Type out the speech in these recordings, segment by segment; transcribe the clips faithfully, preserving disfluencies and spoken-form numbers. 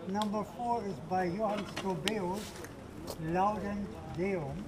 Number four is by Johann Straubius, Laudent Deum.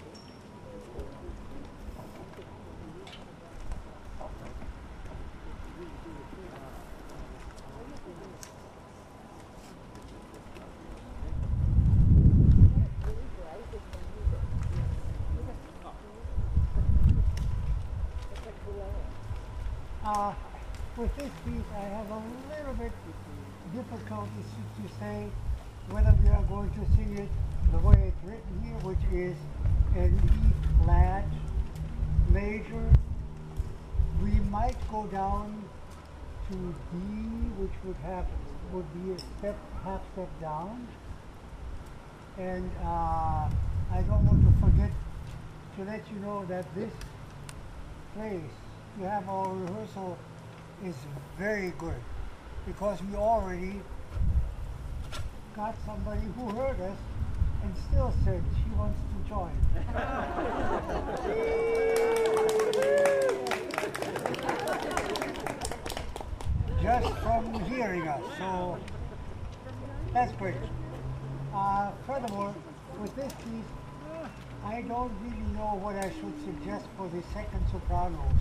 Uh, with this piece, I have a little bit difficulty to, to say whether we are going to sing it the way it's written here, which is an E flat major. We might go down to D, which would have would be a step, half step down. And uh, I don't want to forget to let you know that this place to have our rehearsal is very good, because we already got somebody who heard us and still said she wants to join. Just from hearing us, so that's great. Uh, furthermore, with this piece, I don't really know what I should suggest for the second sopranos.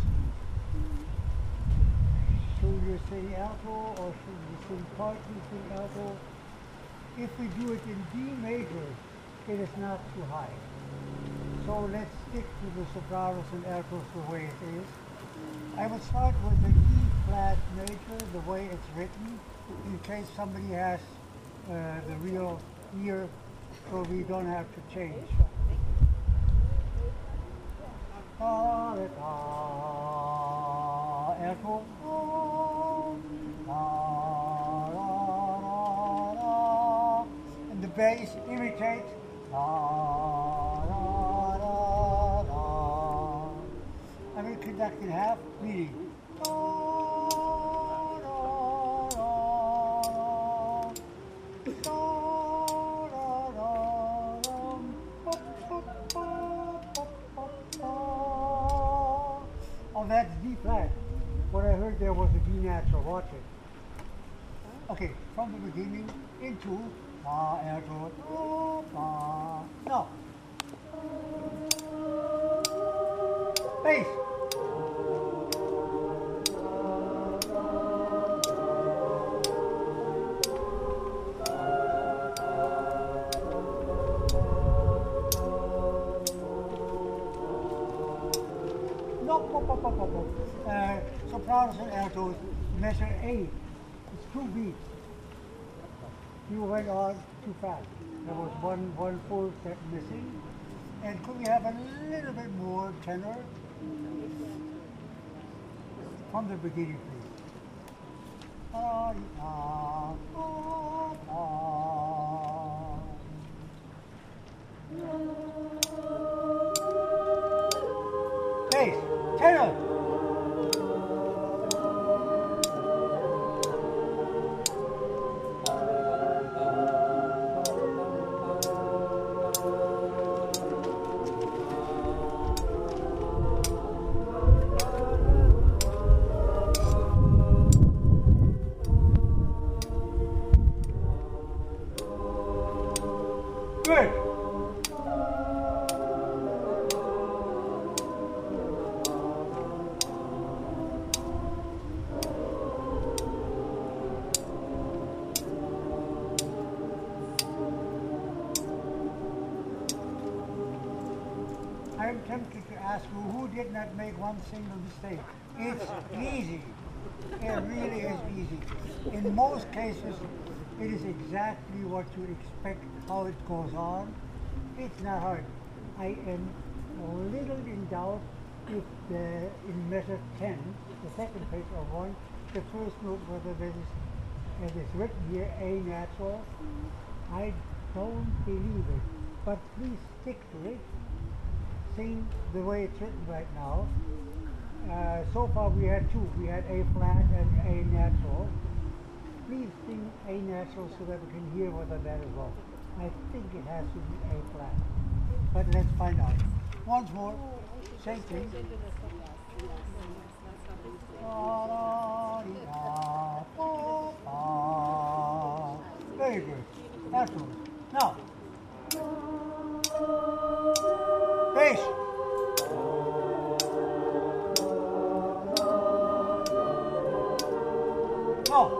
Should you sing alto, or should you sing partly sing alto? If we do it in D major, it is not too high. So let's stick to the sopranos and altos the way it is. I would start with the E flat major, the way it's written, in case somebody has uh, the real ear, so we don't have to change. Da, da, da, alto. And the bass imitates. I will conduct in half, meaning. Oh, that's D flat. What I heard there was a D natural. Watch it. Okay, from the beginning into fa, alto, fa. No. Bass. No, pop, pop, pop, pop, pop. Uh, sopranos and altos measure A. It's two beats. You went on too fast. There was one one full step missing. And could we have a little bit more tenor? From the beginning, please. Ah, ah, ah, ah. Bass, tenor. Good. I'm tempted to ask you who did not make one single mistake. It's easy. It really is easy. In most cases, it is exactly what you expect, how it goes on. It's not hard. I am a little in doubt if the, in measure ten, the second page of one, the first note, whether this is, it is written here, A natural. I don't believe it, but please stick to it. Sing the way it's written right now. Uh, so far we had two. We had A flat and A natural. Please sing A natural so that we can hear whether that is wrong. I think it has to be A flat. But let's find out. Once more, same thing. Very Very good. Alto. Now. Bass. No.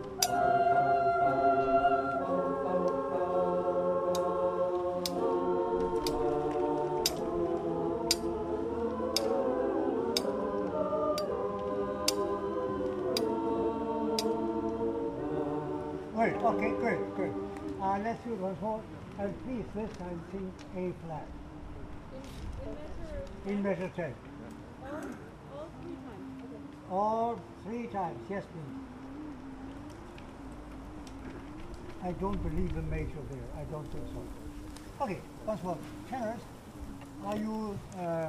Good. Okay, good, good. Uh, let's do it once more. And please this time sing A flat. In measure ten. All three times, yes please. I don't believe the major there. I don't think so. Okay, once more. Tenors, are you uh,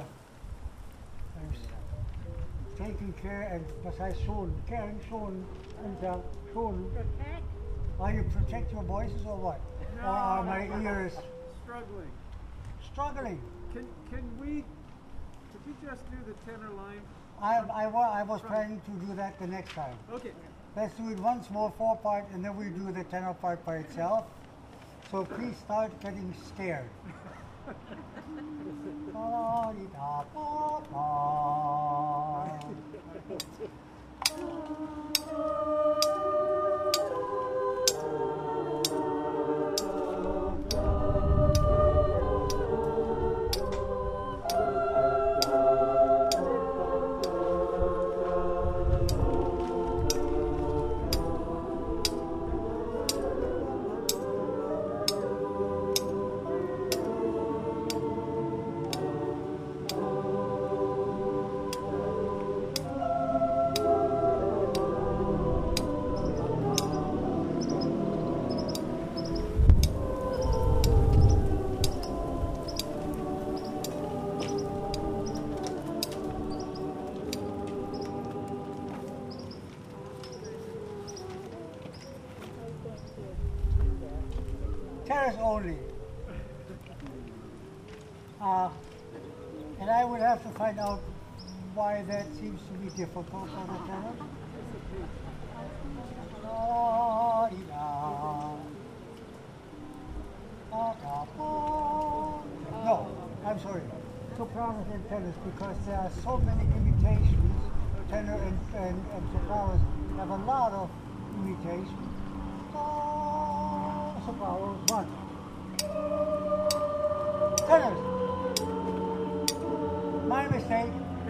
taking care and besides schon, caring, schon, and uh, schon? Are you protect your voices or what? No, or are my ears struggling? Struggling. Can can we? Could we just do the tenor line? I I, wa I was planning to do that the next time. Okay. Let's do it once more, four part, and then we do the tenor part by itself. So please start getting scared. Tenors only. Uh, and I would have to find out why that seems to be difficult for the tenor. No, I'm sorry. Sopranos and tenors, because there are so many imitations. Tenor and, and, and sopranos have a lot of imitations. Sopranos, one. Tenors. My mistake.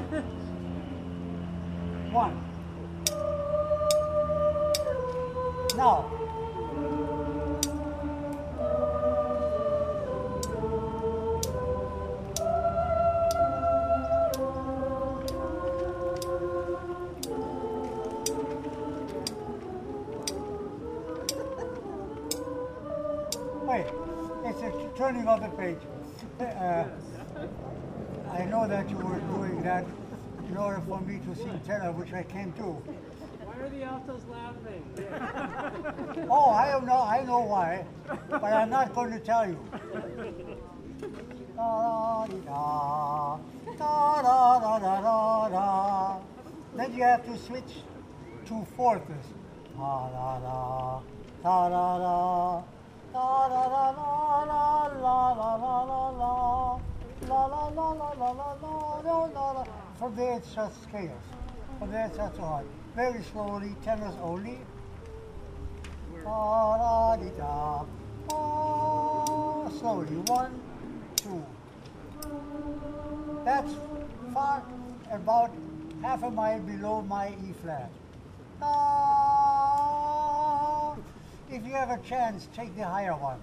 One. Now. Wait, it's a turning of the page. Uh, I know that you were doing that in order for me to sing tenor, which I can't do. Why are the altos laughing? Oh, I don't know. I know why, but I'm not going to tell you. Da, da, da, da, da, da, da, da. Then you have to switch to fourths. Da, da, da, da, da, da. La la la la la la la la la la la la la la la la la la la. From there it's just scales. From there it's not so hard. Very slowly, tenors only. Da da di da. Ah, slowly. One, two. That's far about half a mile below my E flat. Da. If you have a chance, take the higher one.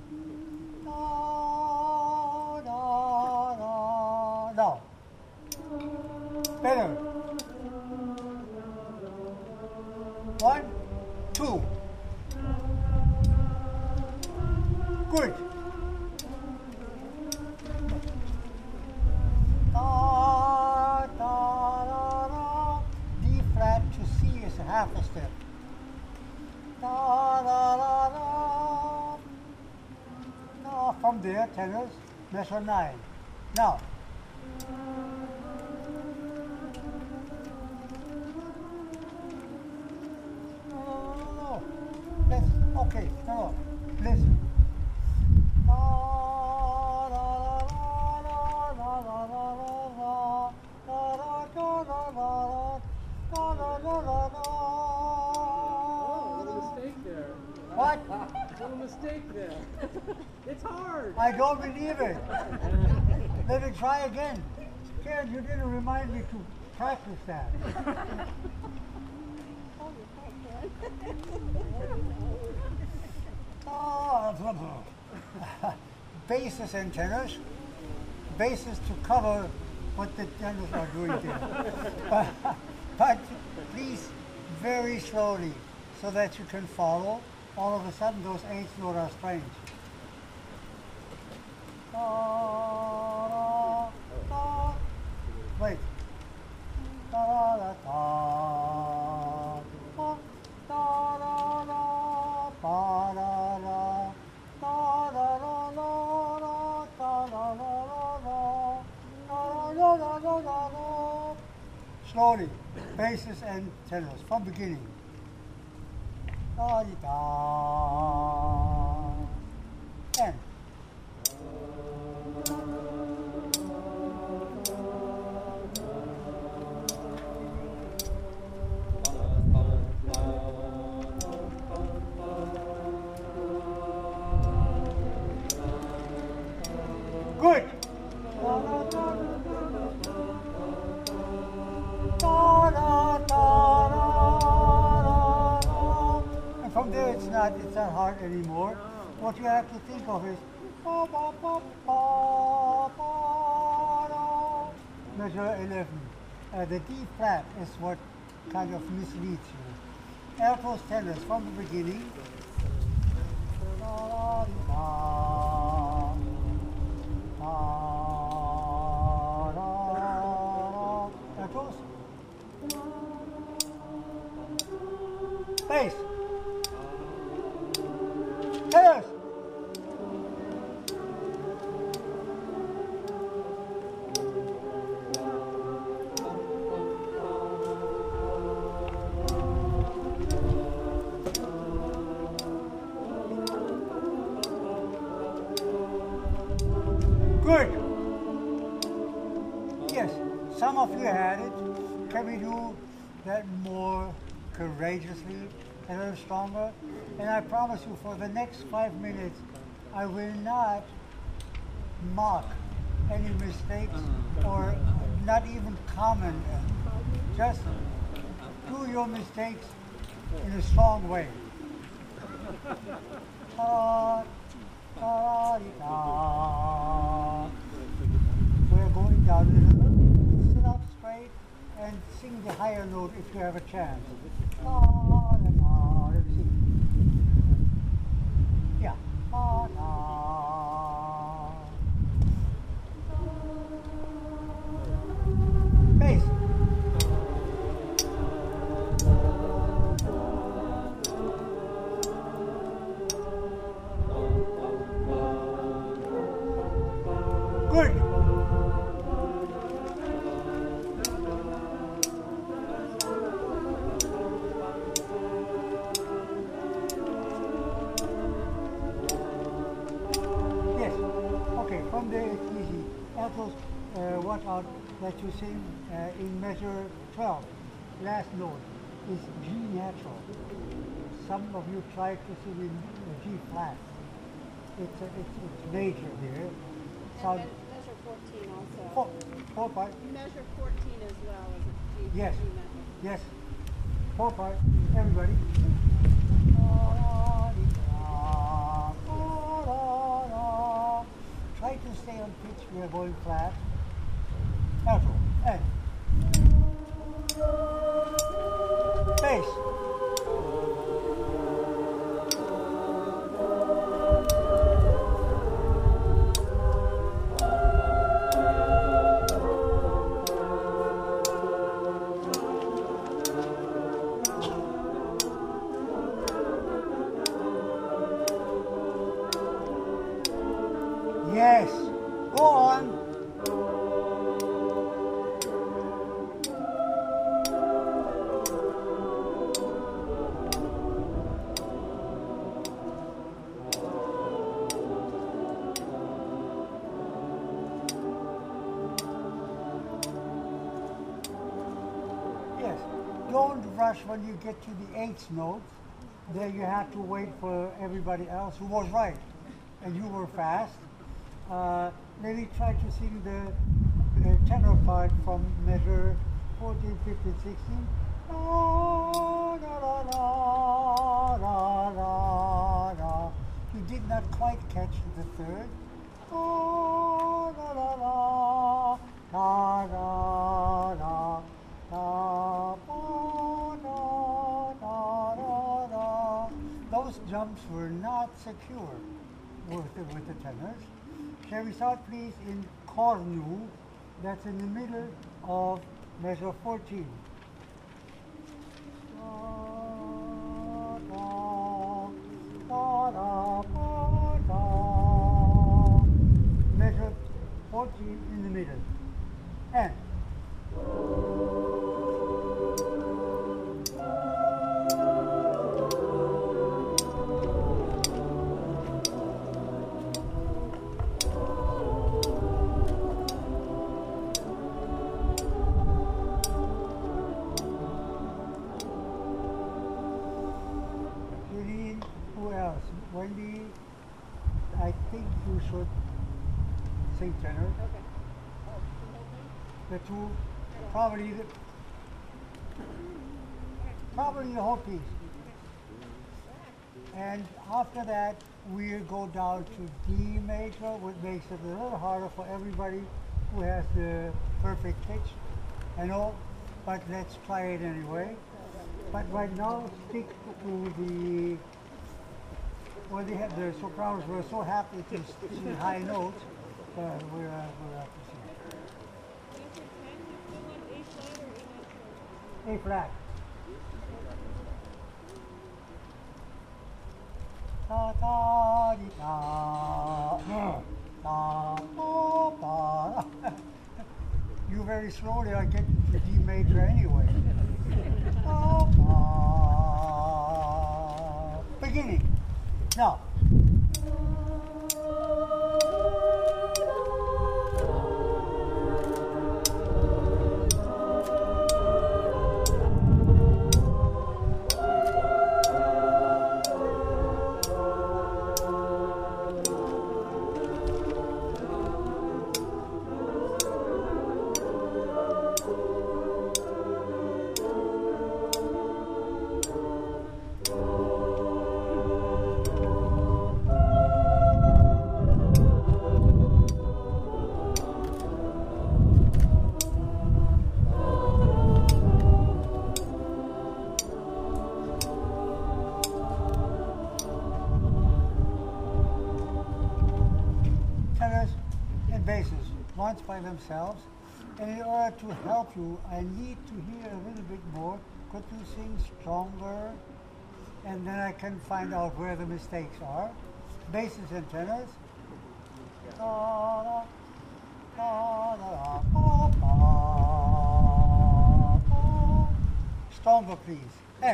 Da, da, da. Now, better. One, two. Good. Da, da, da, da. D flat to C is a half a step. Da, da, da, da. Now from there, tenors, measure nine. Now, no, no, no, no. Let's, okay, no, no. Little mistake there. It's hard. I don't believe it. Let me try again. Karen, you didn't remind me to practice that. Oh, basses and tenors. Basses to cover what the tenors are doing there. But, but please, very slowly, so that you can follow. All of a sudden, those eights notes are strange. Da, da, da. Wait. Da, da, da, da, da, da, da, ba, da, da, da, da, da, da, da, da, da, da, da, da, da, da. Slowly, basses and tenors from beginning. Da, di, da, and. Good. And from there, it's not it's not hard anymore. What you have to think of is measure eleven. Uh, the D flat is what kind of misleads you. Altos, tenors from the beginning. Altos. Bass. Tenors. Good. Yes, some of you had it. Can we do that more courageously, a little stronger? And I promise you, for the next five minutes, I will not mock any mistakes or not even comment them. Just do your mistakes in a strong way. Uh, da, di, da. We're going down a little. Sit up straight and sing the higher note if you have a chance. Da, da, da. Let's see. Yeah. Da, da. Bass. Good. Yes. Okay, from there it's easy. Altos, uh, watch out that you sing uh, in measure twelve. Last note is G natural. Some of you try to sing in uh, G flat. It's, uh, it's, it's major here. Sound, And me- measure fourteen also. four, four part. Measure fourteen as well as a G, Yes. G measure. Yes. Four part. Everybody. Try to stay on pitch. We are going flat. Alto. And. Bass. Yes. Go on. Yes. Don't rush when you get to the eighth note. then you have to wait for everybody else who was right, and you were fast. Uh, let me try to sing the, the tenor part from measure fourteen, fifteen, sixteen. La, la, la, la, la, la, la. You did not quite catch the third. La, la, la, la, la, la, la, la, la, la, la, la. Those jumps were not secure with the, with the tenors. Shall we start please in cornu, that's in the middle of measure fourteen. Da, da, da, da, da, da. Measure fourteen in the middle. And Julie, who else? Wendy, I think you should sing tenor. Okay. The two, probably the, probably the whole piece. And after that, we'll go down to D major, which makes it a little harder for everybody who has the perfect pitch. I know, but let's try it anyway. But right now, stick to the, well, they have the sopranos were so happy to sing high notes, uh, we're, uh, we're happy to sing. A flat. Ta ta di ta. Ta ta ta. You very slowly are getting to D major anyway. Ta ta. Beginning. Now. Tenors and basses, once by themselves. And in order to help you, I need to hear a little bit more. Could you sing stronger? And then I can find out where the mistakes are. Basses and tenors. Da, da, da, da, da, da, da. Stronger, please. And.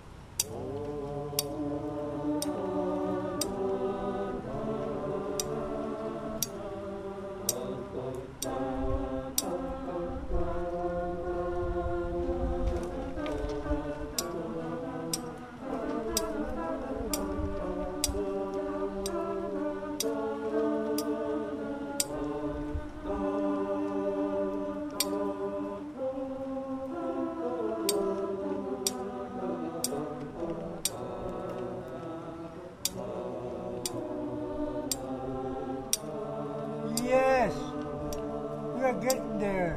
Yes, we are getting there.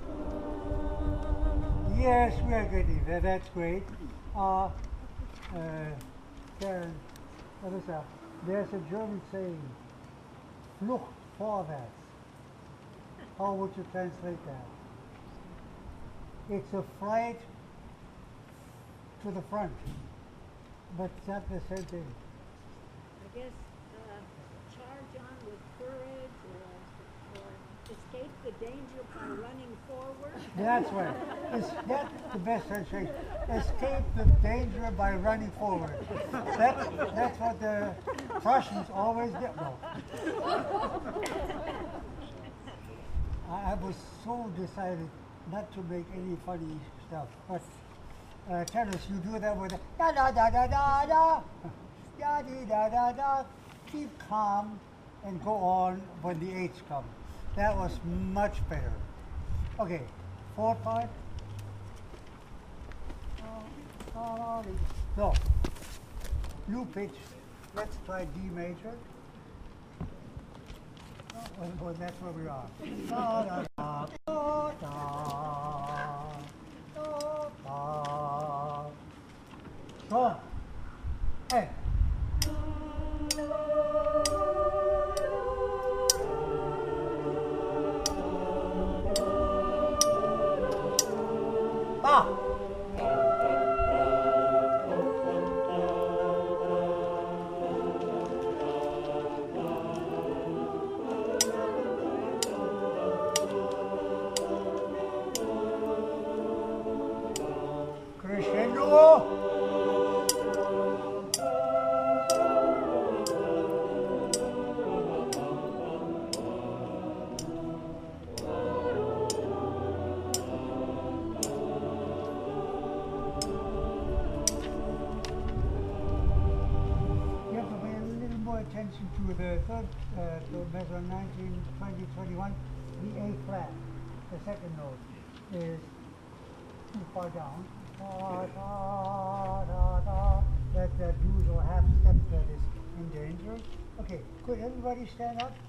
Yes, we are getting there. That's great. Uh, uh, Karen, what is that? There's a German saying, Flucht vorwärts. How would you translate that? It's a flight to the front, but it's not the same thing. I guess uh, charge on with courage or, or escape the danger by running forward. That's right. It's, that's the best translation. Escape the danger by running forward. That, that's what the Prussians always did. No. I, I was so decided not to make any funny stuff, but uh, tennis, you do that with a da da da da da da, da dee da da da. Keep calm and go on when the eights come. That was much better. Okay, fourth part. So, new pitch. Let's try D major. Oh, well, that's where we are. Da, da, da, da, da, da, da. Strong. Hey. Ba. Crescendo. You have to pay a little more attention to the third, uh, to measure nineteen, twenty, twenty-one, the A flat. The second note is too far down. Da, da, da, da. That, that usual half step that is in danger. Okay, could everybody stand up?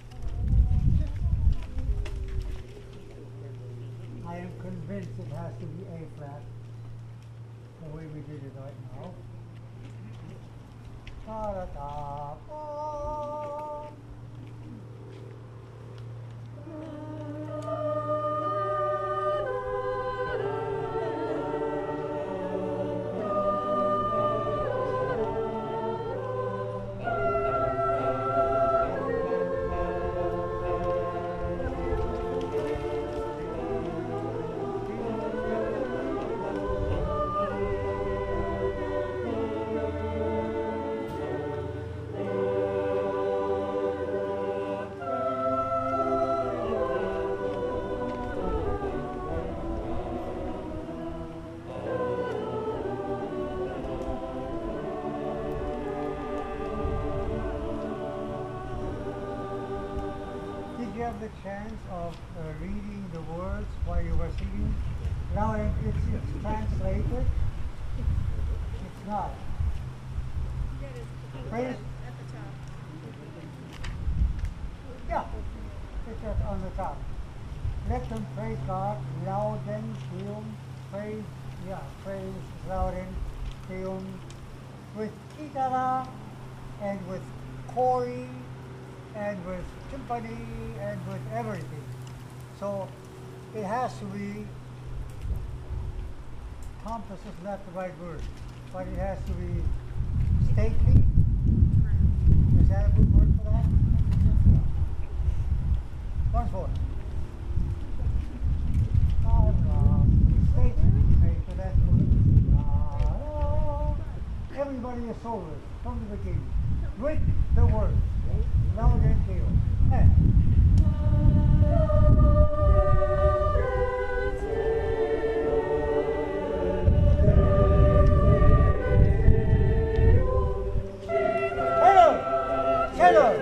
I am convinced it has to be A flat, the way we did it right now. Da, da, da, da. Did you have the chance of uh, reading the words while you were singing? Now it- it's, it's translated. It's not. That is Praise. at the top. Yeah, it's just on the top. Let them praise God, Lauden, Deum, praise, yeah, praise, Lauden, Deum, with Kitara, and with Kori, and with timpani, and with everything. So it has to be, pompous is not the right word, but it has to be stately. Is that a good word for that? Once more. Ah, ah, stately, so that's good. Ah, ah. Everybody is soloist from the beginning with the words. Loud and clear. Eh. Hello! Hello!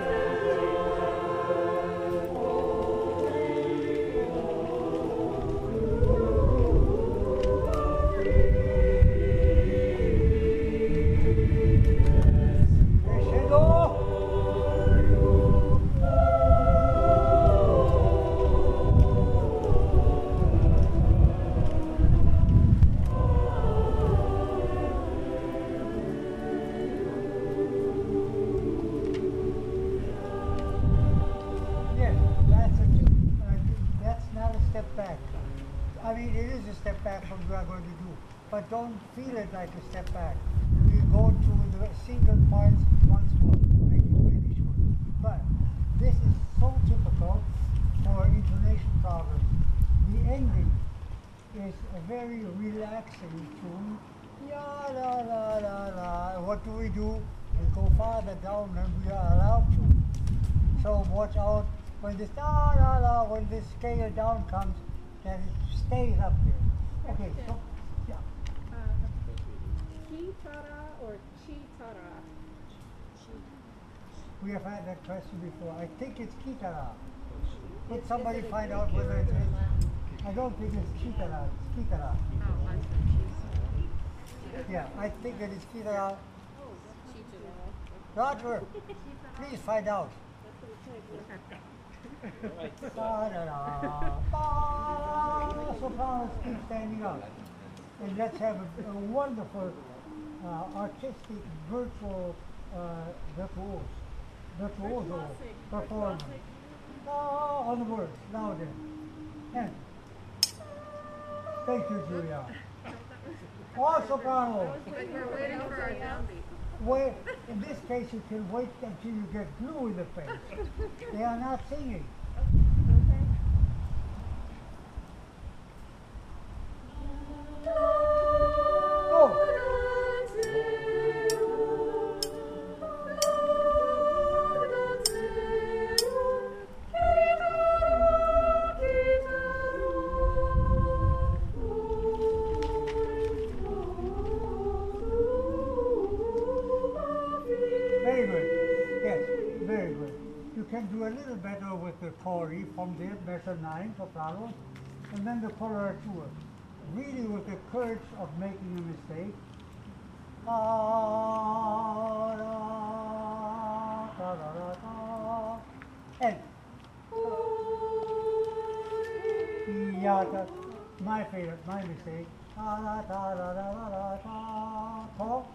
Crescendo! Yes, that's a two, uh, that's not a step back. I mean, it is a step back from what we are going to do, but don't feel it like a step back. We go to the single parts once more, make it really sure. But this is so typical for intonation problems. The ending is a very relaxing tune. Ya la la la la. What do we do? We go farther down than we are allowed to. So watch out when this la la la, when this scale down comes, that it stays up there. Okay, so yeah. Uh, the Chitara or Chitara? We have had that question before. I think it's Kitara. Could somebody find out whether it is? I don't think it's Kitara. It's Kitara. Yeah, I think that it's Kitara. Roger, please find out. Da-da-da. Ba- Sopranos keep standing up. And let's have a, a wonderful uh, artistic, virtual uh, virtuoso, virtuoso performance. Ah, on the words, now then. And thank you, Julia. All sopranos. Like we're waiting for our downbeat. Wait, in this case, you can wait until you get glue in the face. They are not singing. Oh. Very good. Yes, very good. You can do a little better with the chori from the measure nine soprano, and then the coloratura. Really with the courage of making a mistake. Da, da, da, da, da, da. And yeah, that, my favorite, my mistake. Da, da, da, da, da, da, da, da. Talk.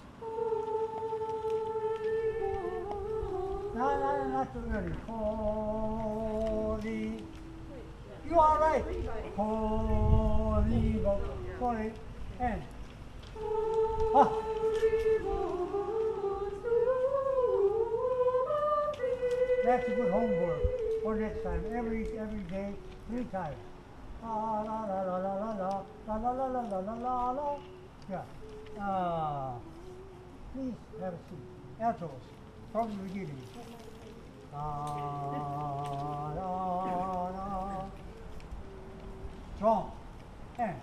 No, no, not too early. Holy. You are right. Holy. Sorry. And. Ah. That's good homework for next time. Every every day, three times. La la la la la la la la la la la la la la. Yeah. Uh, please have a seat. Altos from the beginning. Da, da, da. Strong. And.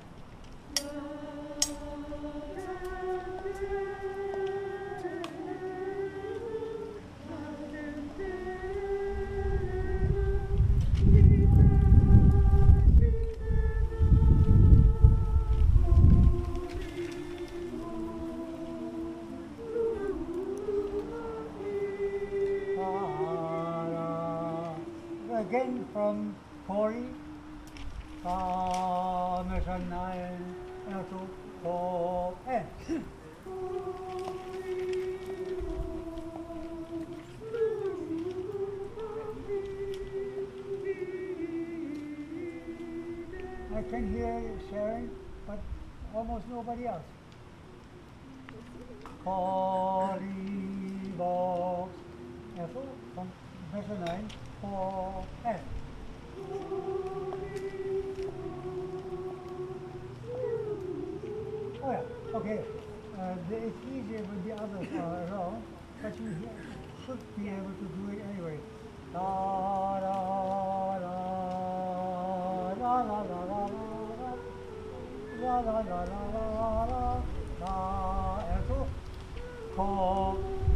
Again from Corey, uh, measure nine, alto, four, and. I can hear Sharon, but almost nobody else. Corey, box, alto, from measure nine. Four, and. Oh yeah, okay. Uh, the, it's easier when the others are around, but you he- should be able to do it anyway. Da da da da da da da da da da da da da da da and so call.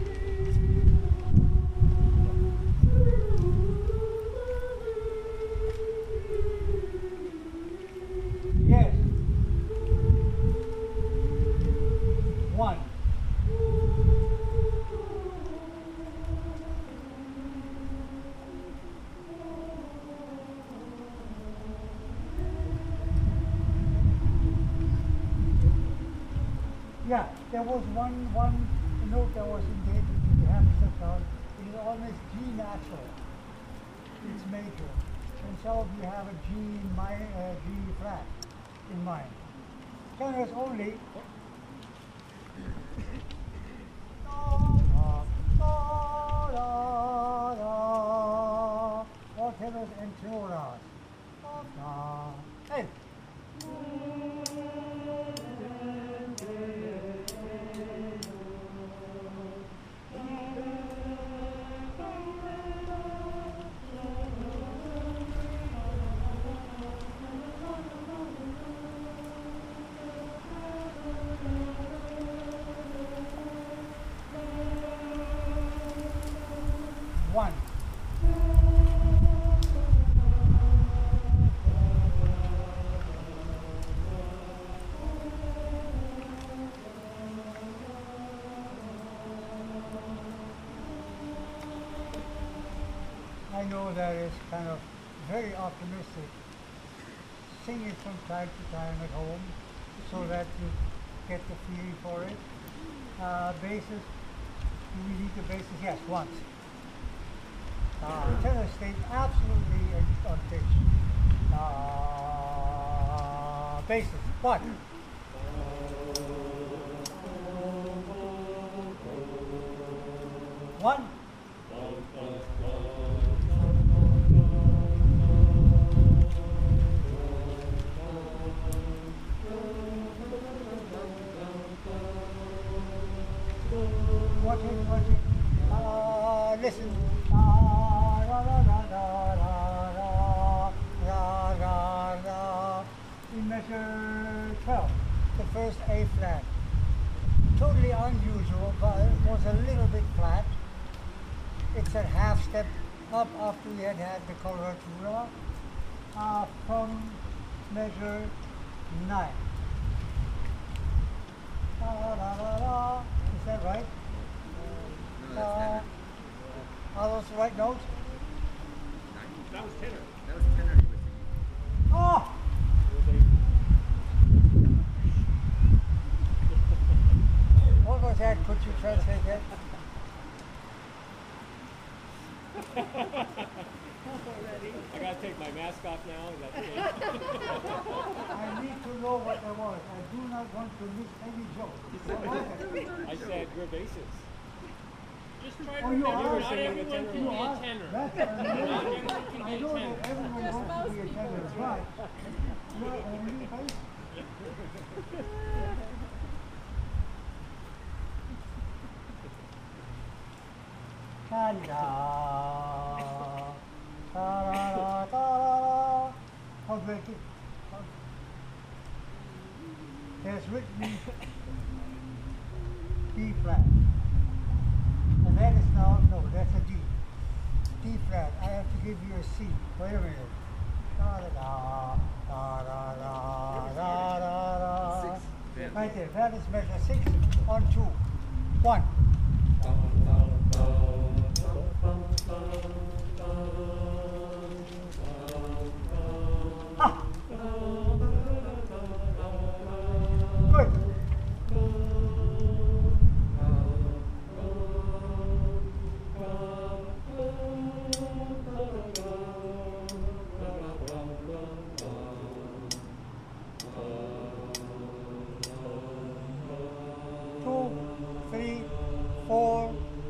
Yes. One. Yeah, there was one one note that was engaged in the Hammerstein sound. It is almost G natural. It's major. And some of you have a G mi uh, G flat in mind. Tenors only. Da, da, da. All tenors and tenoras. Da. Hey. one. I know that is kind of very optimistic. Sing it from time to time at home so that you get the feeling for it. Uh, bases, do we need the bases? Yes, once. Uh, tenor stays absolutely on pitch. Uh, bases, one. One. Watch it, watch it. Uh, listen. Ah, ra, ra, ra, ra, ra, ra, ra, ra. In measure twelve, the first A flat. Totally unusual, but it was a little bit flat. It's a half step up after we had had the coloratura uh, from measure nine. La, la, la, la, la. Is that right? No, that's Uh, tenor. are those the right notes? That was tenor. That was tenor he was singing. Oh! What was that? Could you translate that? I gotta take my mask off now. Is that okay? I need to know what that was. I do not want to miss any joke. What was it? I said we're bases. Just try Oh, you are? not everyone can You be are? a tenor. That's Not amazing. everyone can I be a know tenor. that everyone Just wants to most be a people tenor, do. but you're only bass. Ta-da, ta-da, ta-da. How do I get? how- There's written B flat, and that is now no, that's a D. D flat. I have to give you a C. Wait a minute. Da da da da da da da da da. Six. Yeah. Right there. That is measure six on two. One. Ah. Good. Two, three, four.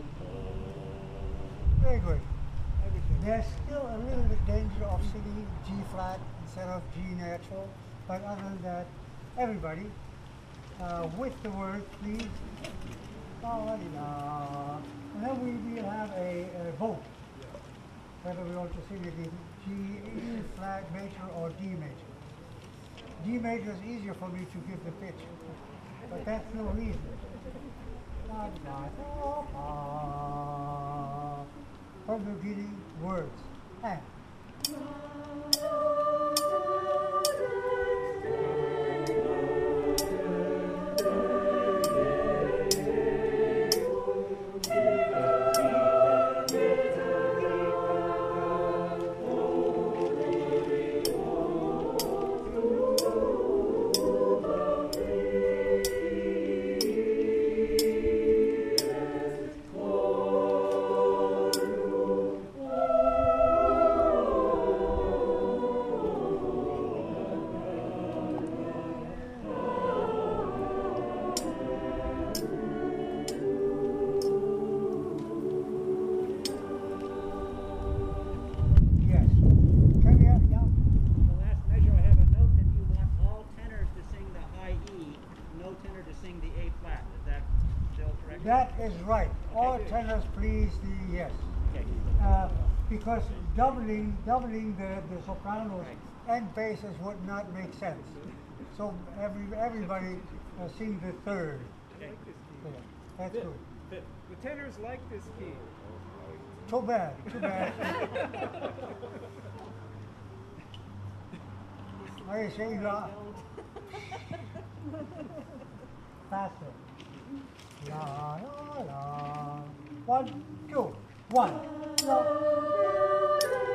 Very good. There's still a little bit danger of singing G flat instead of G natural, but other than that, everybody, uh, with the word, please. Da-di-da. And then we will have a, a vote whether we want to sing it in G, E flat major or D major. D major is easier for me to give the pitch, but that's no reason. Da-da-da-da. From the beginning, words. And. Yes. Can we have, yeah? The last measure, I have a note that you want all tenors to sing the high E, no tenor to sing the A flat. Is that still correct? That is right. All Okay. tenors please the yes. Okay. Uh, because doubling doubling the, the sopranos and basses would not make sense. So every everybody uh, sing the third. Okay. Yeah, that's good. The tenors like this key. Too bad, too bad. I say la. Faster. La la la. One, two, one. La.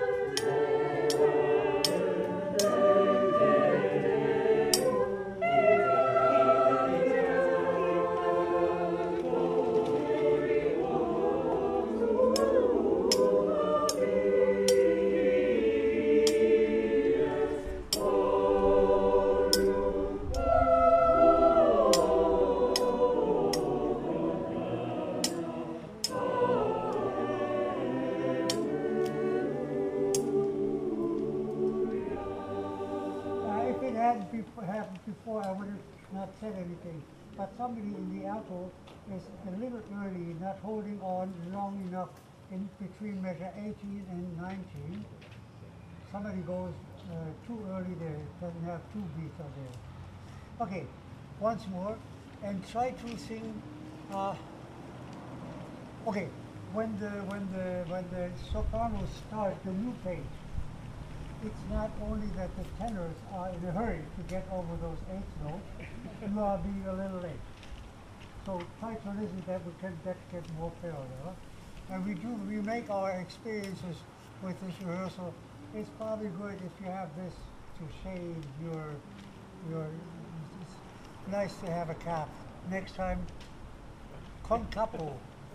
Uh, if it hadn't before, happened before, I would have not said anything. But somebody in the alto is a little early, not holding on long enough in between measure eighteen and nineteen. Somebody goes uh, too early there, doesn't have two beats on there. Okay, once more, and try to sing. Uh, okay, when the when the when the sopranos start the new page, it's not only that the tenors are in a hurry to get over those eighth notes, you are being a little late. So try to listen that we can that get more parallel. And we do we make our experiences with this rehearsal. It's probably good if you have this to shade your your. It's nice to have a cap. Next time, con capo.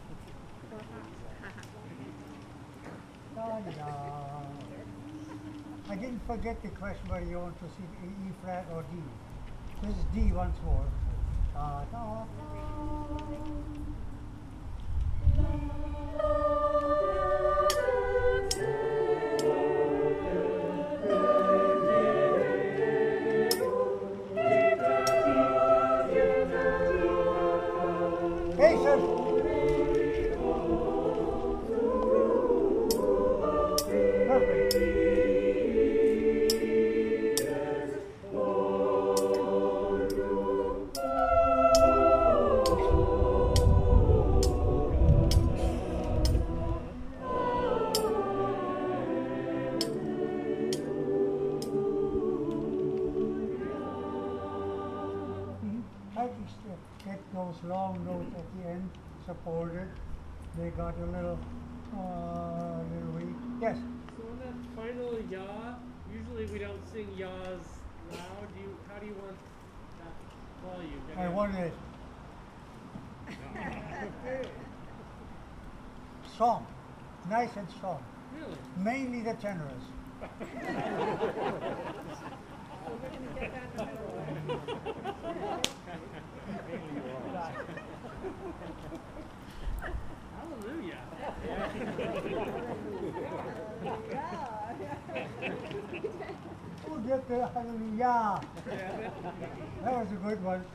Da-da-da. I didn't forget the question whether you want to see E flat or D. This is D once more. Da, da, da. Hey, sir. Perfect. I just get those long notes at the end supported. They got a little, uh, little weak. Yes. So on that final yaw, usually we don't sing yaws loud. Do you, how do you want that volume? I wanted it strong, nice and strong. Really? Mainly the tenors. Hallelujah. Who did the hallelujah? That was a good one.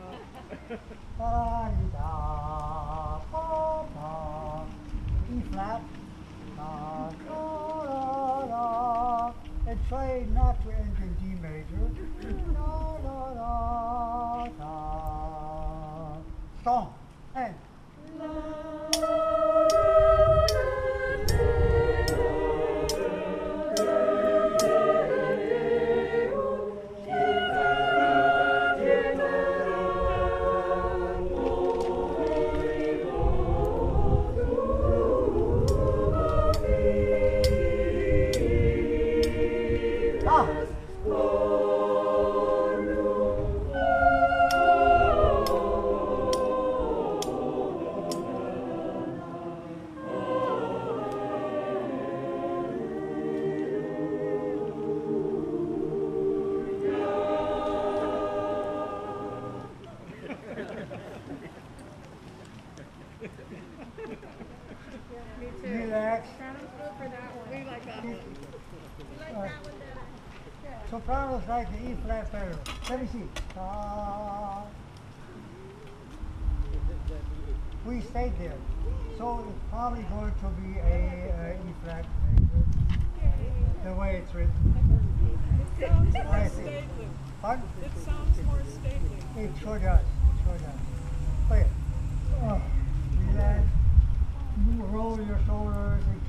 Da-di-da, pa-pa, E flat, da, da, da, da. And try not to end in D major. Da, da, da, da. Strong. And. Relax. Uh, sopranos like the E flat better. Let me see. Uh, we stayed there. So it's probably going to be a, a E flat major. The way it's written. It sounds more I see. stately. Pardon? It sounds more stately. It sure does. It sure does. Okay. Oh, relax. Roll your shoulders and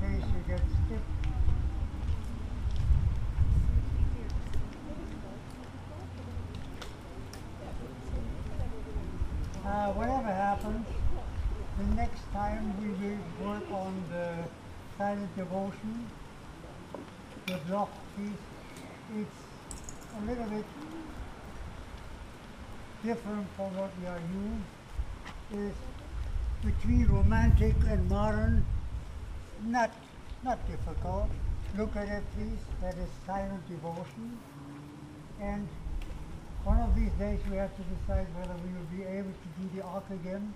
Uh, whatever happens, the next time we will work on the silent devotion, the block piece. It's a little bit different from what we are used. It's between romantic and modern. Not, not difficult. Look at it, please. That is silent devotion. And one of these days we have to decide whether we will be able to do the arc again.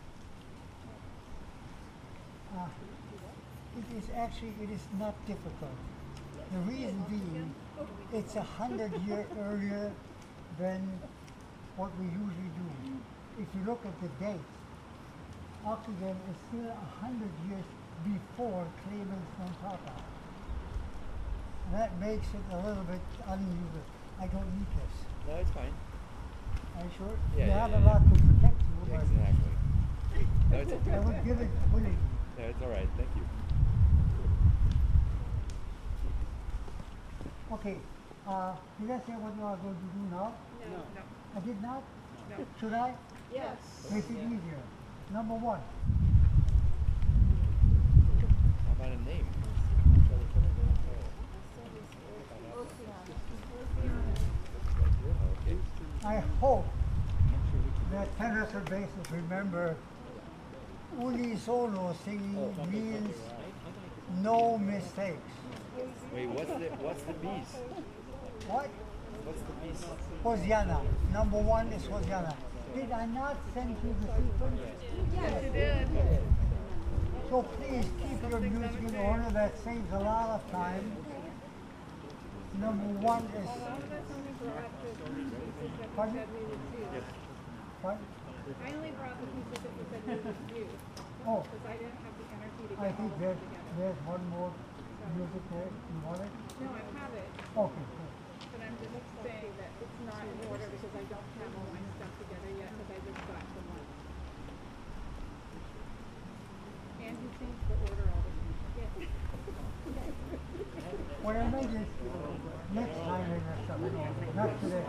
Uh, it is actually, it is not difficult. The reason being, it's a hundred years earlier than what we usually do. If you look at the dates, arc again is still a hundred years before Clemens von Papa. And that makes it a little bit unusual. I don't need this. No, it's fine. Are you sure? Yeah, you yeah, have yeah, a yeah. lot to protect you, but Exactly. No, it's I okay. would give it willingly. No, it's all right. Thank you. Okay, uh, did I say what you are going to do now? No. No. I did not? No. Should I? Yes. Make it easier. Number one. How about a name? Okay. I hope that tenors and basses remember unisono singing means no mistakes. Wait, what's the what's the beast? What? What's the beast? Hosiana. Number one is Hosiana. Did I not send you the sequence? Yes, you did. So please keep your music in order. That saves a lot of time. Number one is. A lot of that's only brought the pieces that Pardon? you said needed to. What? I only brought the pieces that you said needed to use. Oh, Because I didn't have the energy to I get all think of there's, them together. there's one more music there. You want it? No, I have it. Okay, good. But I'm just saying that it's not in order because I don't have all my stuff together yet because I just got the one. And he changed the order all the time. What I make is next time in or something, not today.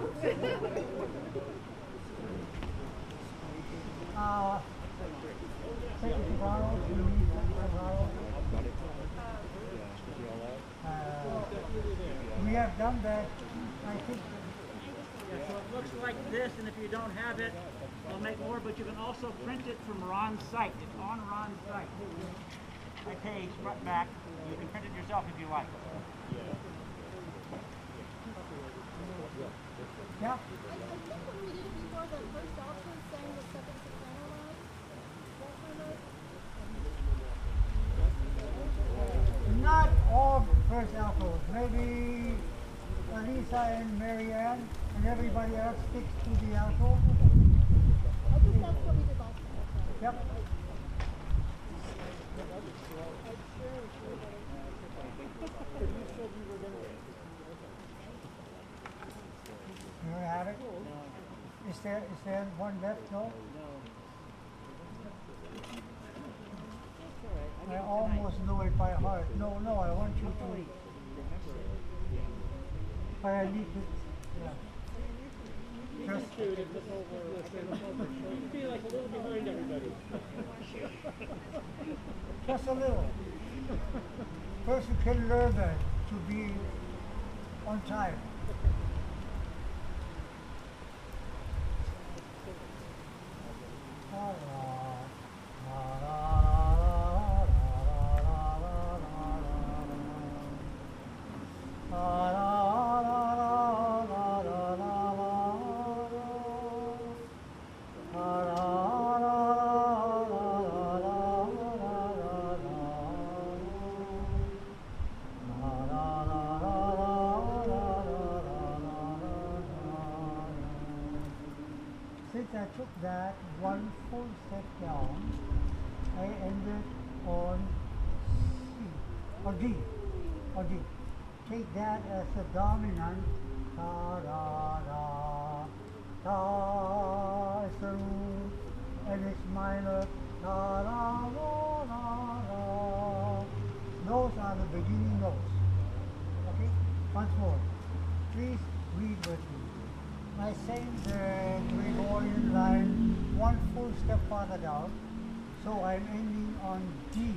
Uh, Secretary Ronald, you need Secretary Ronald? Uh, we have done that, I think. So it looks like this, and if you don't have it, we'll make more, but you can also print it from Ron's site. It's on Ron's site. My page, front, back. You can print it yourself if you like. Yeah? I, I think when we did it before, the first option sang the second soprano line. That kind of. Not all first altos, maybe Elisa and Marianne, and everybody else sticks to the alto. I think that's what we did last time. Yep. You have it? Is there, is there one left? No? I almost know it by heart. No, no, I want you to. But I need to. Yeah. Just. Dude, if this over, you'd be like a little behind everybody. Just a little. First you can learn that to be on time. Since I took that one full step down, I ended on C, or D, or D. Take that as a dominant, da da da, da is the root, and it's minor, da da da da da. Those are the beginning notes. Okay? Once more. Please read with me. I sing the Gregorian line one full step farther down, so I'm ending on D.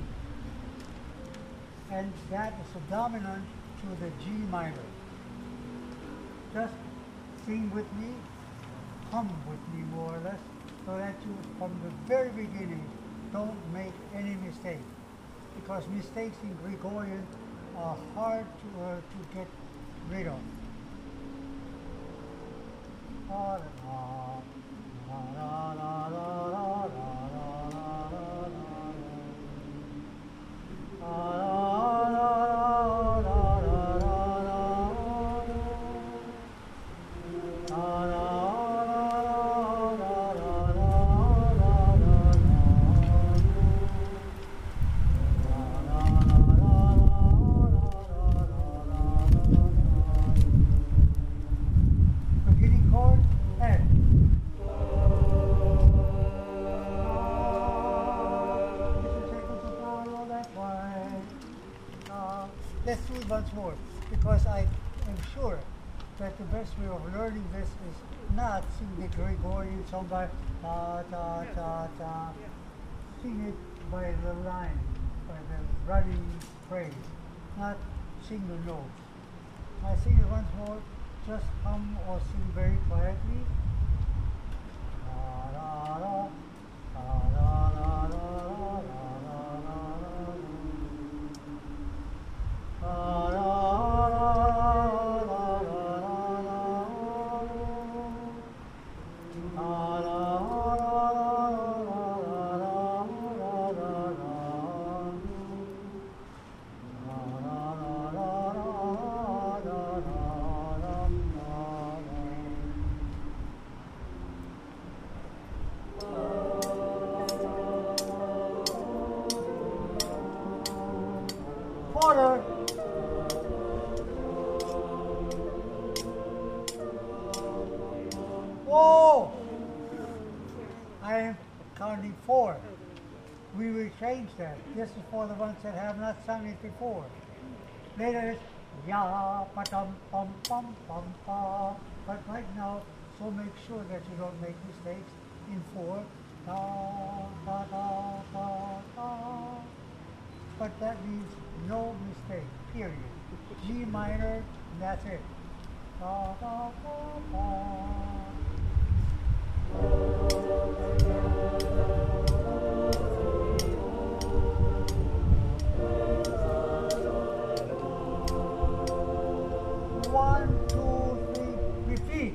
And that is a dominant to the G minor. Just sing with me, hum with me more or less, so that you, from the very beginning, don't make any mistake. Because mistakes in Gregorian are hard to, uh, to get rid of. La, la, la, la, la, la, la, la, beginning chord and Uh, let's do it once more, because I am sure that the best way of learning this is not sing the Gregorian song by ta ta ta ta. Sing it by the line, by the running phrase, not single notes. I sing it once more, just hum or sing very quietly. La, la, la, la, la, la, la, la. Order. Whoa! I am counting four. We will change that. This is for the ones that have not sung it before. Later it's ya pa dum pum pum pum pa. But right now, so make sure that you don't make mistakes in four. Da da da da da. But that means no mistake, period. G minor, and that's it. Da, da, da, da. One, two, three, repeat.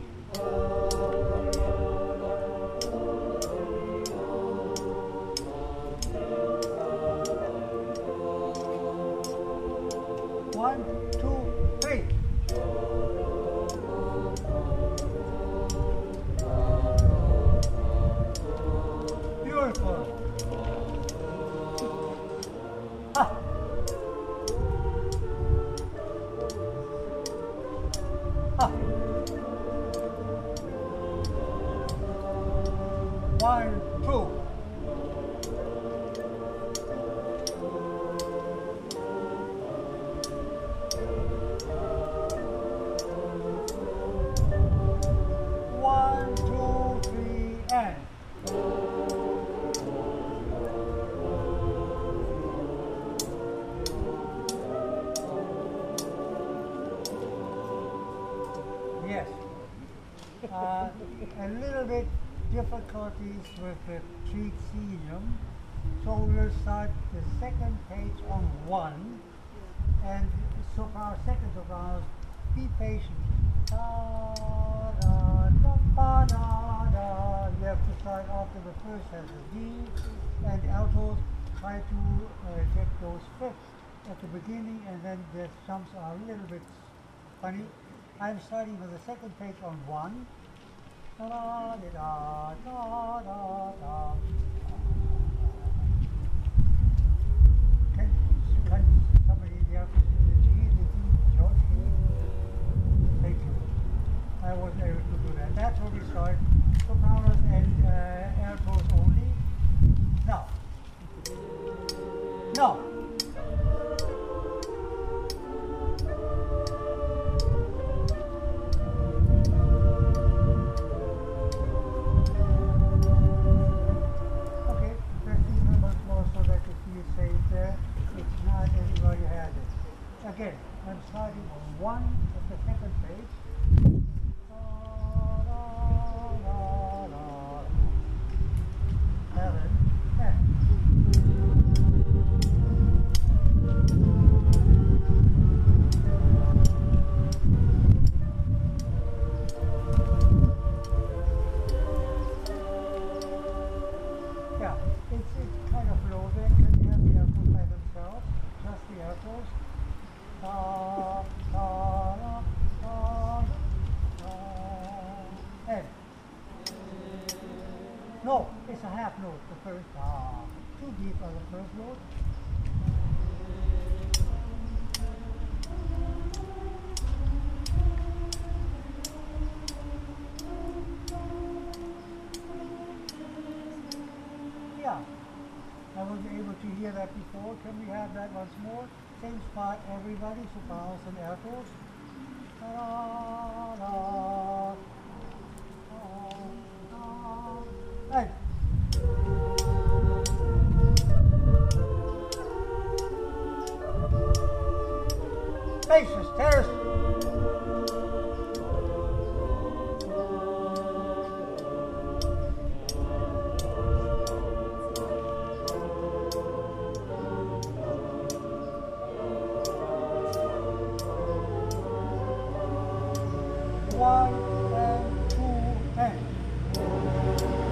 One, two, three. Beautiful. Ha. Ha. One, two. One, two, three, and. Yes. Uh, a little bit difficulties with the tricinium. So we'll start the second page on one. And soprano, second sopranos, be patient. Da, da, da, ba, da, da. You have to start after the first has a D, and altos try to uh, get those fifths at the beginning, and then the sums are a little bit funny. I'm starting with the second page on one. Da, da, da, da, da, da. Can, can somebody in the office do the G, the D, George, G? Thank you. I wasn't able to do that. That's where we start. Sopranos and uh, altos only. Now. No. Again, I'm starting on one of the second page. La, la, la, la. Seven, ten. Yeah, it's, it's kind of low there because you have the apples by themselves, just the apples. Da, da, da, da, da, and no, it's a half note, the first, ah, too deep on the first note. Yeah, I wasn't able to hear that before. Can we have that once more? Same spot, everybody, sopranos and altos. Da, da, da, da. Hey. Basses, terrace. One and two and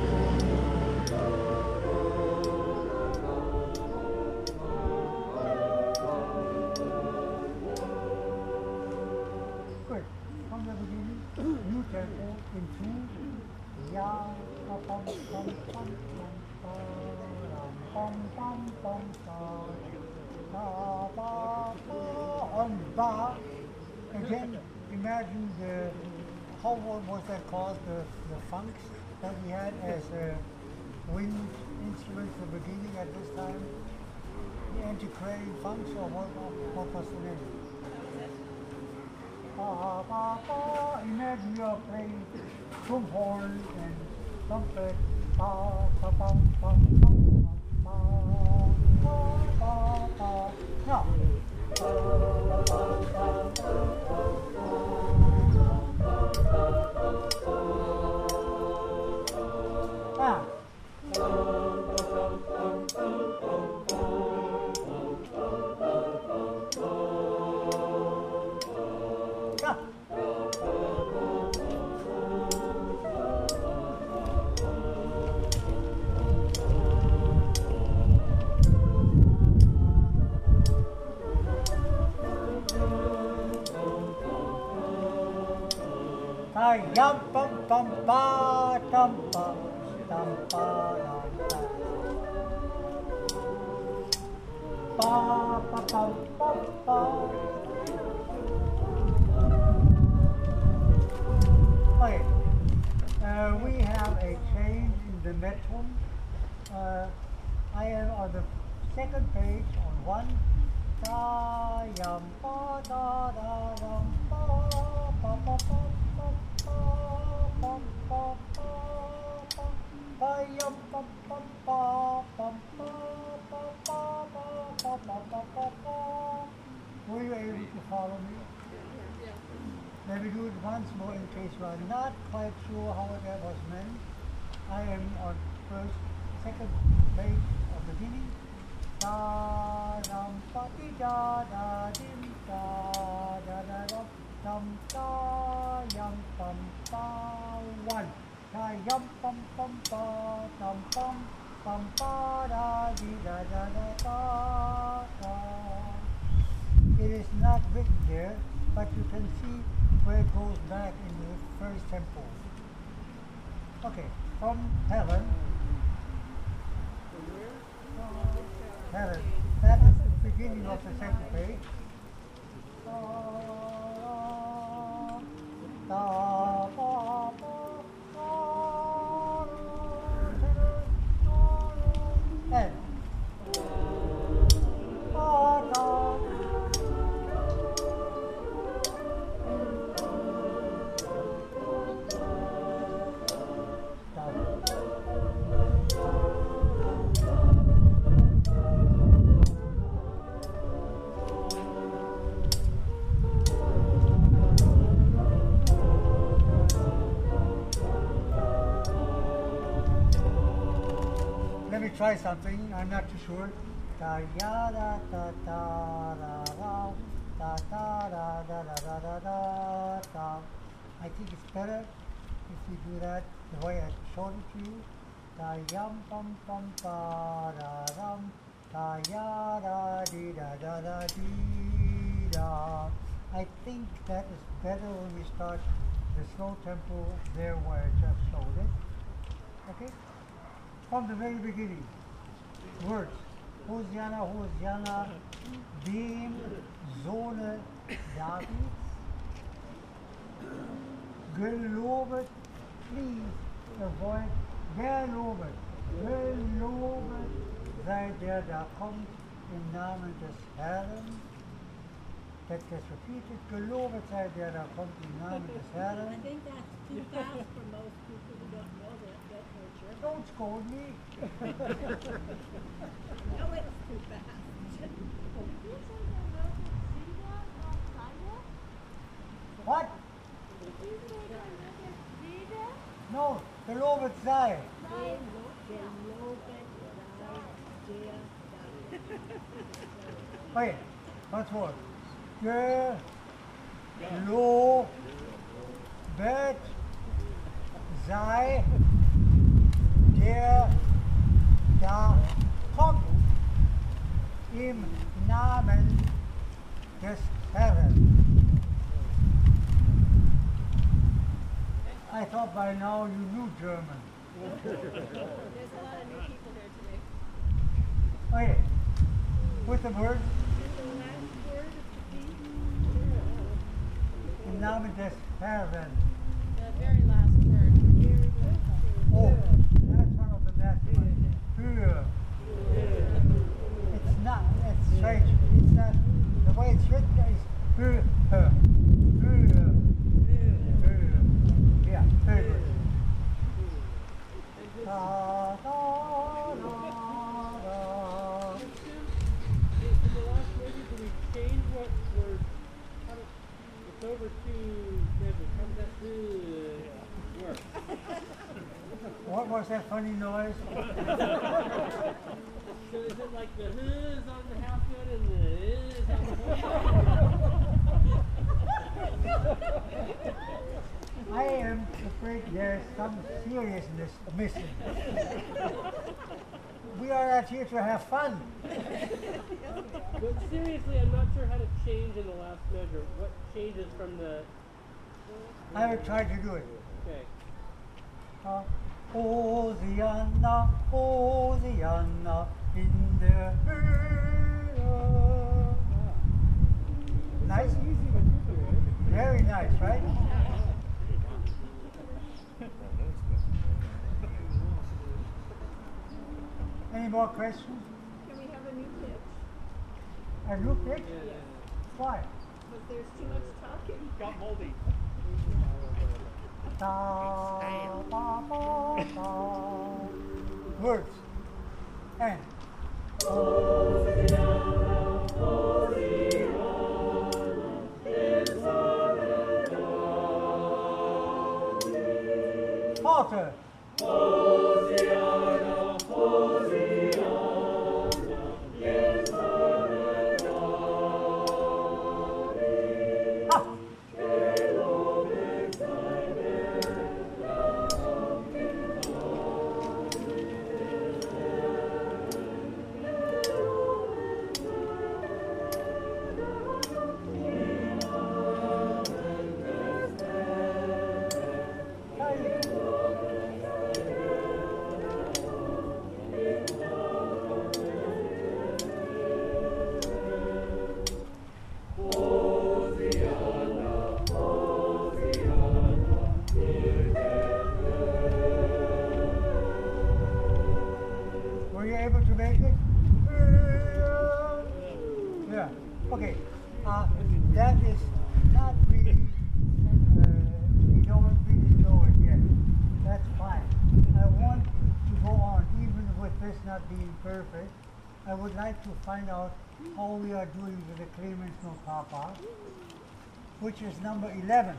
good. From the beginning, new tempo in two. Ya, pa, pum, pum, pum, pum, pum, pum, pum, pum, da, ba, ba, on ba. Again, imagine the, how wa- was that called, the, the funks that we had as a wind instrument for beginning at this time? The antiquarian funks, or what, what what was the name? Ba, ba, ba. Imagine you are playing drum horn and trumpet. Ba, ba, ba, ba, ba, ba, ba, ba, ba. Now. Ah. Yeah. Ay, yum, bum, bum, ba, dum, ba, dum, ba, dum, ba. Ba, ba, bum, bum, ba. Okay, uh, we have a change in the metron. Uh, I am on the second page on one. Da, yum, ba, da, da, dum, ba, ba, ba, ba. Were you able to follow me? Let me do it once more in case you are not quite sure how that was meant. I am on first, second page of the beginning. Da dum pa di da da dim da da da dum dum da yum pum pa one. Da yum pum pum pa dum pum pum pa da di da da da da da. It is not written there, but you can see where it goes back in the first tempo. Okay, from heaven. Heaven. That is the beginning of the second page. Da, da, ba, ba, da, da, and ba, da. try something. I'm not too sure. Da ya da da da da da da da da da da da da da da. I think it's better if you do that the way I showed it to you. Da yum pum pum pa da dum da ya da dee da da da dee da. I think that is better when we start the slow tempo there where I just showed it. Okay? From the very beginning. Words. Hosianna, Hosianna, dem Sohne Davids. Gelobet, please avoid, gelobet, gelobet sei der da kommt im Namen des Herrn. That gets repeated, gelobet sei der da kommt im Namen des I Herrn. think that's too fast for most people who don't know that, that nurture. Don't scold me. No, it's too fast. What? No, gelobet sei. Okay, once more. Gelobet sei der da kommt im Namen des Herrn. I thought by now you knew German. There's a lot of new people here today. Okay, with the word im Namen des Herrn. The very last word. Oh, that's one of the last ones. Für. It's not, it's strange. It's not, the way it's written is für. Für. Für. Yeah, very good. Da, da, da, da. In the last measure, do we change what we're, how do, it's over two measures, how does that do work? What was that funny noise? So is it like the huh is on the half note and the is on the whole? I am afraid there's some seriousness missing. We are not here to have fun. But seriously, I'm not sure how to change in the last measure. What changes from the, I will try to do it. okay. Uh, Hosianna, Hosianna in der Höhe. Nice? Very nice, right? Any more questions? Can we have a new pitch? A new pitch? Yeah. Why? Because there's too much talking. Got moldy. Da, ba, ba, ba. Words. And. Falter. Ah. Were you able to make it? Yeah. Okay. Uh, that is not really, uh, we don't really know it yet. That's fine. I want to go on, even with this not being perfect. I would like to find out how we are doing with the Clemens no Papa, which is number eleven.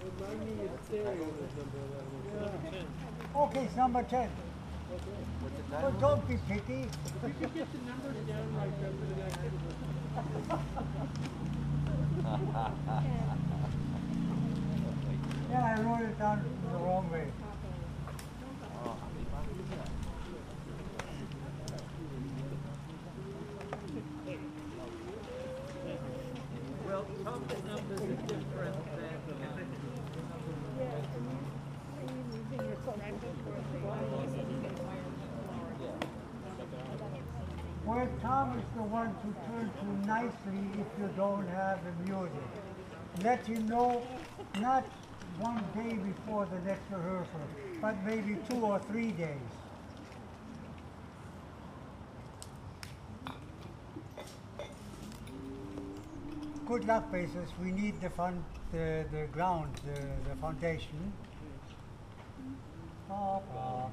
Okay, it's number ten. But don't be picky. You could get the numbers down like that for the next Yeah, I wrote it down the wrong way. Well, total numbers are different than. Well, Tom is the one to turn to nicely if you don't have the music. Let you know not one day before the next rehearsal, but maybe two or three days. Good luck, basis. We need the fun, the, the ground, the, the foundation. Ah, ah,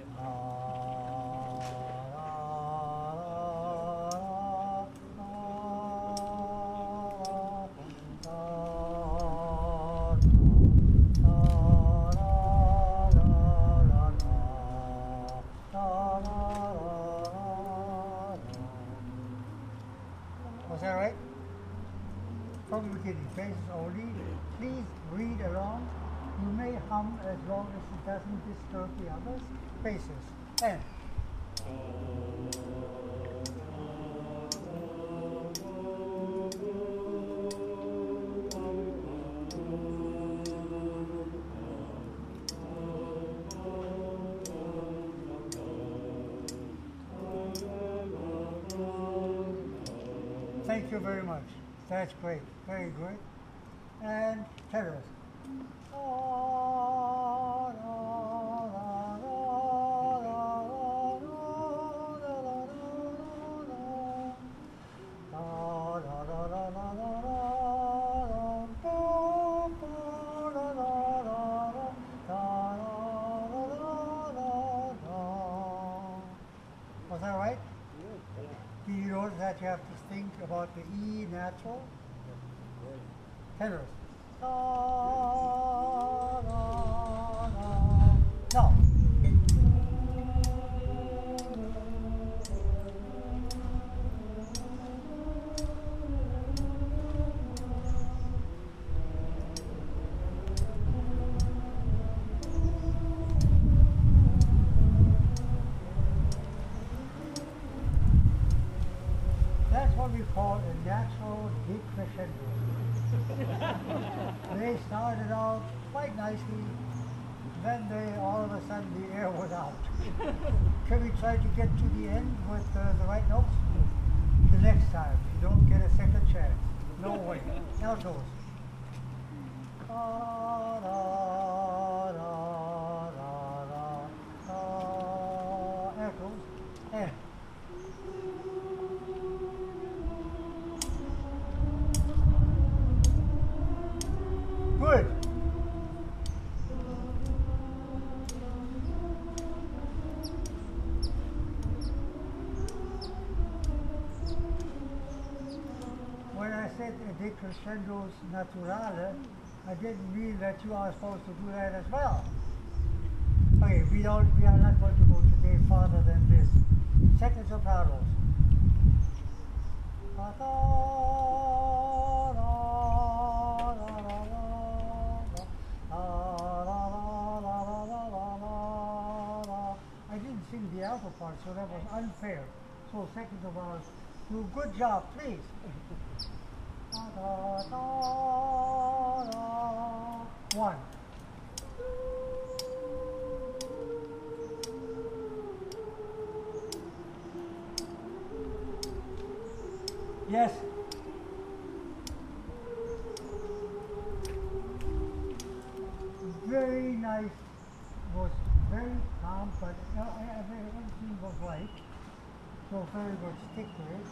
was that right? From the beginning, basis only. Please read along. You may hum as long as it doesn't disturb the others. Basis. And. Thank you very much. That's great. Very good. And terrorist. Was that right? Do you notice that you have to think about the E natural? Tenors. Da, da, da. No. That's what we call a natural decrescendo. They started out quite nicely, then they all of a sudden the air was out. Can we try to get to the end with uh, the right notes? The next time, you don't get a second chance. No way. Altos. Da, da, da, da, da, da. Altos. And. Good. When I said decrescendos naturale, I didn't mean that you are supposed to do that as well. Okay, we don't. We are not going to go today farther than this. Second sopranos. I didn't sing the alto part, so that was unfair. So second sopranos, do a good job, please. One. Yes. Very nice. Was very calm, but uh, everything was right. So very good. Stick to it.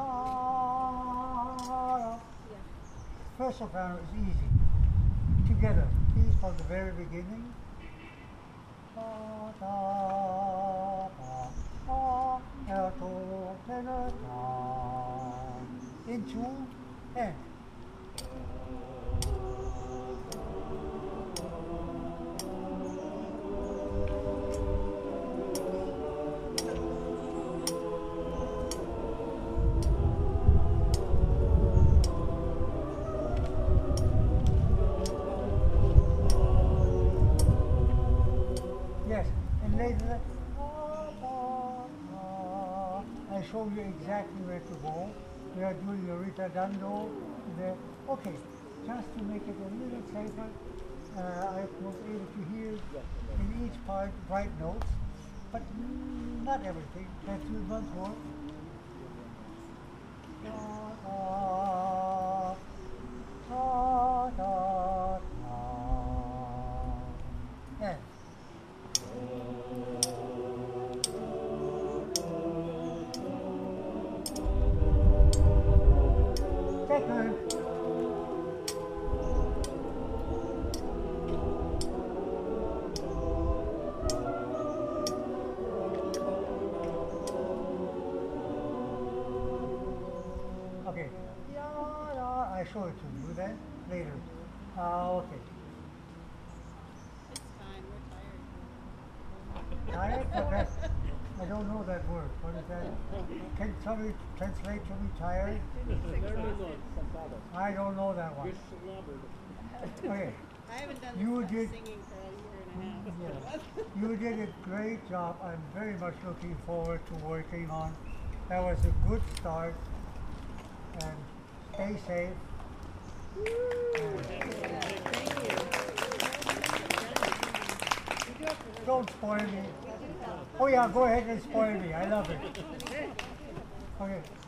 Da, first soprano is easy. Together, please, from the very beginning. Da, da, da, da, alto, tenor, da. Into and. show you exactly where to go. We are doing the ritardando there. Okay, just to make it a little safer, uh, I was able to hear in each part bright notes, but mm, not everything. Let's do it once more. Da, da, da, da, da. And second. Okay. Yeah, yeah, I show it to you then later. Uh, okay. It's fine, we're tired. Tired? Okay. I don't know that word. What is that? Can somebody translate to me tired? I don't know that one. Okay. I haven't done You this did- singing for a year and a half. Yeah. You did a great job. I'm very much looking forward to working on. That was a good start. And stay safe. Don't spoil me. Oh yeah, go ahead and spoil me. I love it. Okay.